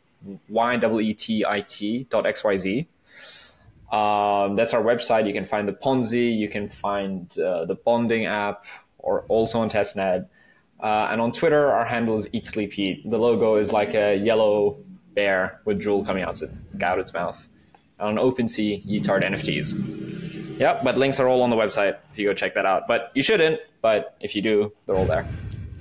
YEETIT.xyz. That's our website. You can find the Ponzi, you can find the bonding app, or also on testnet. And on Twitter, our handle is Eat Sleep Yeet. The logo is like a yellow bear with drool coming out its mouth. And on OpenSea, Yeetart NFTs. Yep, but links are all on the website if you go check that out. But you shouldn't, but if you do, they're all there.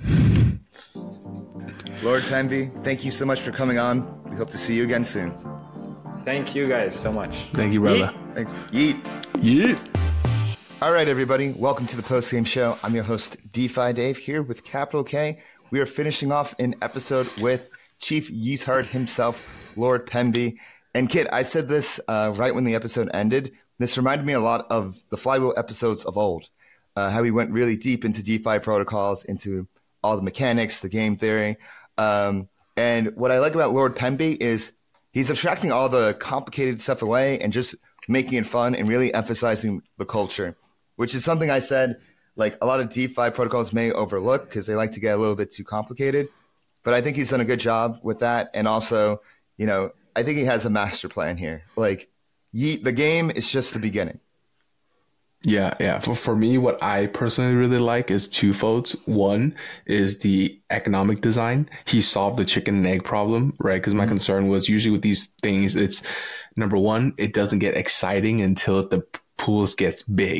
Lord Pemby, thank you so much for coming on. We hope to see you again soon. Thank you guys so much. Thank you, brother. Yeet. Thanks. Yeet. Yeet. All right, everybody. Welcome to the post-game show. I'm your host, DeFi Dave, here with Capital K. We are finishing off an episode with Chief Yeetheart himself, Lord Pemby. And Kit, I said this right when the episode ended. This reminded me a lot of the Flywheel episodes of old, how we went really deep into DeFi protocols, into all the mechanics, the game theory. And what I like about Lord Pemby is he's abstracting all the complicated stuff away and just making it fun and really emphasizing the culture, which is something I said, like a lot of DeFi protocols may overlook because they like to get a little bit too complicated. But I think he's done a good job with that. And also, I think he has a master plan here. Like, the game is just the beginning. Yeah. For me, what I personally really like is twofold. One is the economic design. He solved the chicken and egg problem, right? Because my concern was usually with these things, it's number one, it doesn't get exciting until the pools gets big,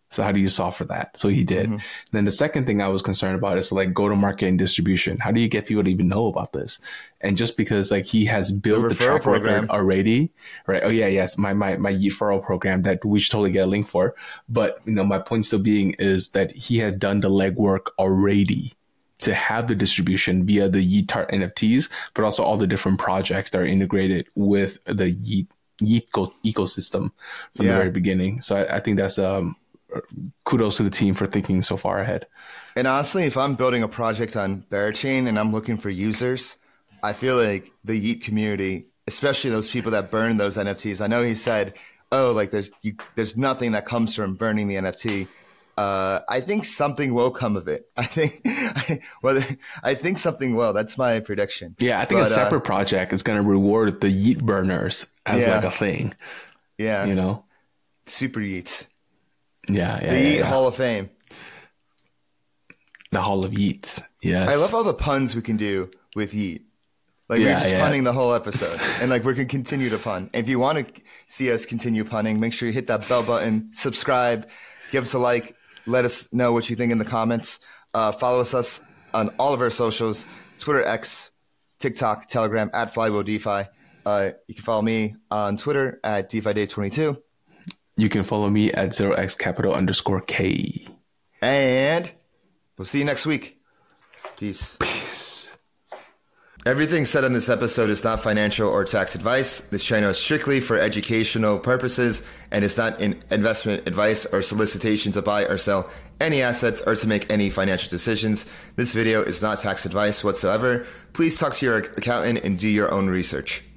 So how do you solve for that? So he did. Then the second thing I was concerned about is like go to market and distribution. How do you get people to even know about this? And just because like he has built the track record already, right? Oh yeah, yes, my referral program that we should totally get a link for. But my point still being is that he had done the legwork already to have the distribution via the Yeet NFTs, but also all the different projects that are integrated with the Yeet ecosystem from the very beginning. So I think that's kudos to the team for thinking so far ahead. And honestly, if I'm building a project on Berachain and I'm looking for users, I feel like the Yeet community, especially those people that burn those NFTs. I know he said, "Oh, like there's nothing that comes from burning the NFT." I think something will come of it. I think something will. That's my prediction. Yeah, I think a separate project is going to reward the Yeet burners as like a thing. Yeah, Super Yeets. Yeah. The Yeet Hall of Fame. The Hall of Yeets. Yes. I love all the puns we can do with Yeet. Like we're just punning the whole episode, and like we're gonna continue to pun. If you want to see us continue punning, make sure you hit that bell button, subscribe, give us a like, let us know what you think in the comments. Follow us on all of our socials: Twitter, X, TikTok, Telegram @FlywheelDeFi. You can follow me on Twitter @DeFiDay22. You can follow me at 0xcapital_K. And we'll see you next week. Peace. Everything said on this episode is not financial or tax advice. This channel is strictly for educational purposes and is not an investment advice or solicitation to buy or sell any assets or to make any financial decisions. This video is not tax advice whatsoever. Please talk to your accountant and do your own research.